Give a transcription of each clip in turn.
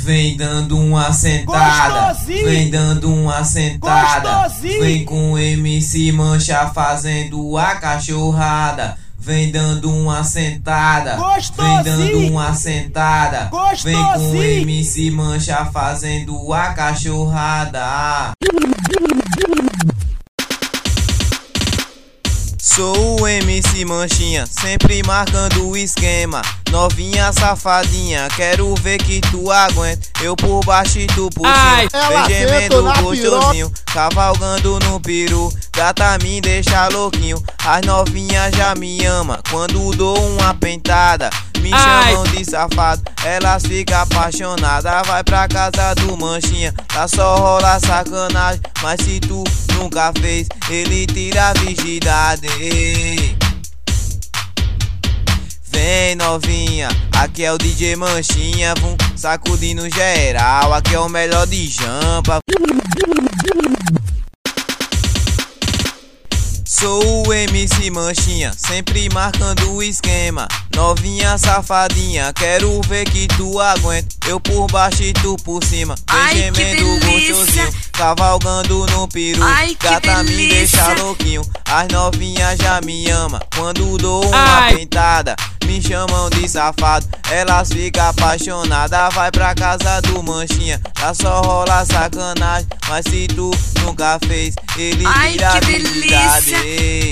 Vem dando uma sentada, vem dando uma sentada. Vem com MC Mancha fazendo a cachorrada. Vem dando uma sentada, vem dando uma sentada. Vem com MC Mancha fazendo a cachorrada. Sou o MC Manchinha, sempre marcando o esquema. Novinha safadinha, quero ver que tu aguenta. Eu por baixo e tu por cima. Vem gemendo gostosinho, cavalgando no peru. Gata me deixa louquinho, as novinhas já me ama. Quando dou uma pentada, me chamam de safado, elas ficam apaixonadas. Vai pra casa do Manchinha, tá só rola sacanagem. Mas se tu nunca fez, ele tira a virgindade. Vem novinha, aqui é o DJ Manchinha, vum sacudindo geral. Aqui é o melhor de jampa. Sou o MC Manchinha, sempre marcando o esquema. Novinha safadinha, quero ver que tu aguenta. Eu por baixo e tu por cima. Vem gemendo gostosinho, cavalgando no peru. Gata me deixa louquinho, as novinhas já me ama. Quando dou uma pentada, me chamam de safado, elas ficam apaixonadas. Vai pra casa do Manchinha, lá só rola sacanagem. Mas se tu nunca fez, ele tira a virgindade.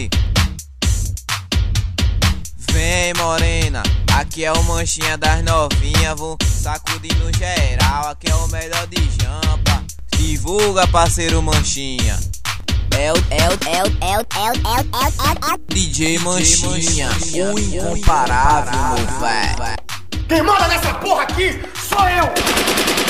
Vem morena, aqui é o Manchinha das novinhas, vou sacudindo geral. Aqui é o melhor de jampa, divulga parceiro Manchinha. DJ Manchinha, o incomparável, meu véi. Quem manda nessa porra aqui sou eu!